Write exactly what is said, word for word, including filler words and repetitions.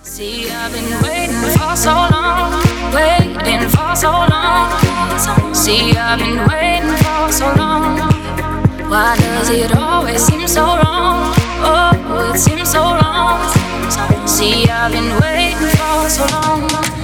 See, I've been waiting for so long, waiting for so long. See, I've been waiting for so long. Why does it always seem so wrong? Oh, it seems so wrong. See, I've been waiting for so long.